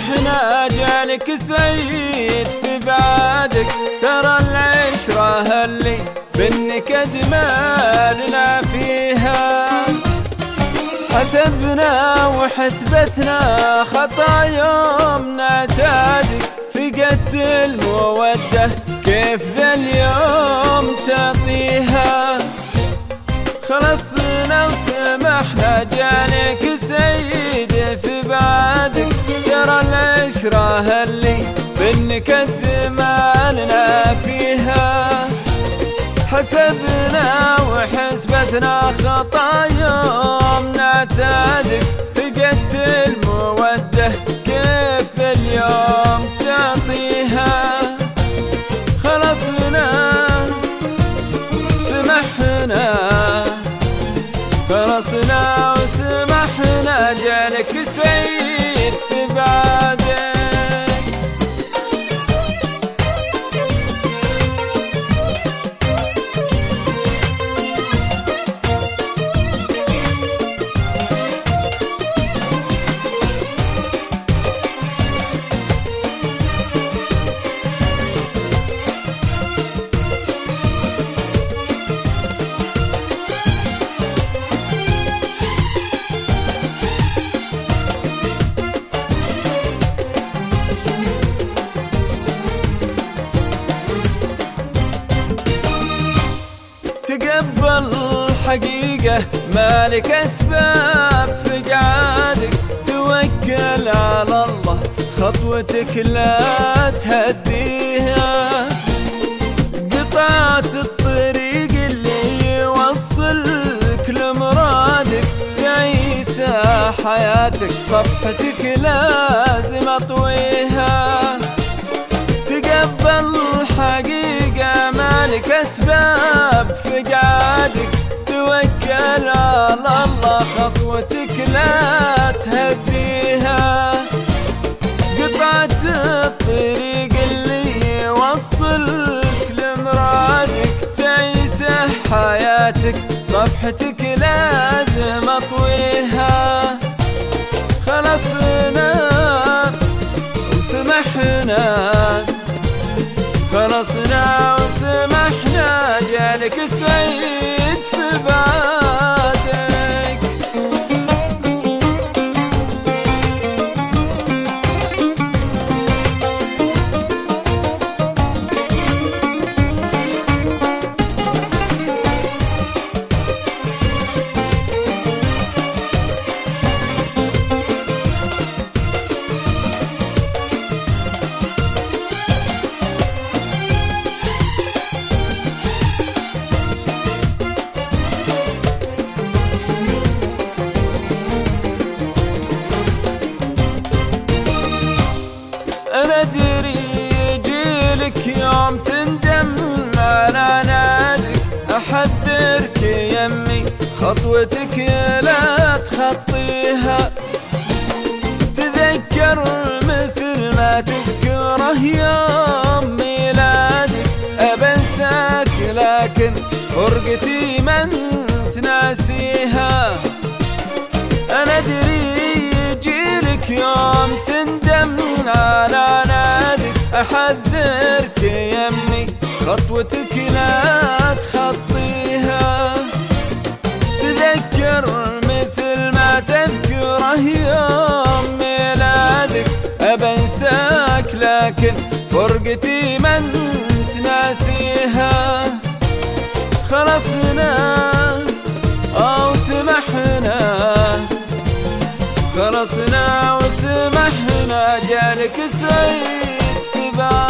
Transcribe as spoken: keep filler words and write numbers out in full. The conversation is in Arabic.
سمحنا جالك سعيد في بعدك، ترى العشرة اللي بالنكد مالنا فيها. حسبنا وحسبتنا خطا يوم نعتادك، فقدت المودة كيف ذا اليوم تعطيها. خلصنا وسمحنا جالك سعيد في بعدك، ترى العشرة اللي بالنكد مالنا فيها. حسبنا وحسبتنا خطا يوم نعتادك، فقدت المودة كيف اليوم تعطيها. خلصنا سمحنا خلصنا وسمحنا جالك سعيد في بعدك. تقبل حقيقة مالك أسباب في قعادك، توكل على الله خطوتك لا تهديها. قطعت الطريق اللي يوصلك لمرادك، تعيسى حياتك صفحتك لازم أطويها. تقبل حقيقة مالك أسباب في قعادك، توكل على الله خطوتك لا تهديها. قطعت الطريق اللي يوصلك لمرادك، تعيسى حياتك صفحتك لازم أطويها. خلصنا وسمحنا خلصنا وسمحنا جالك سعيد في بعدك. أنا أدري يجيلك يوم تندم على نادك، أحذرك يمي خطوتك لا تخطيها. تذكر مثل ما تذكره يوم ميلادك، أبنساك لكن فرقتي من تناسيها. أنا أدري يجيلك يوم تندم على نادك، أحذرك يمي خطوتك لا تخطيها. تذكر مثل ما تذكره يوم ميلادك، أبنساك لكن فرقتي من تناسيها. خلصنا أو سمحنا خلصنا وسمحنا جالك سعيد في بعدك.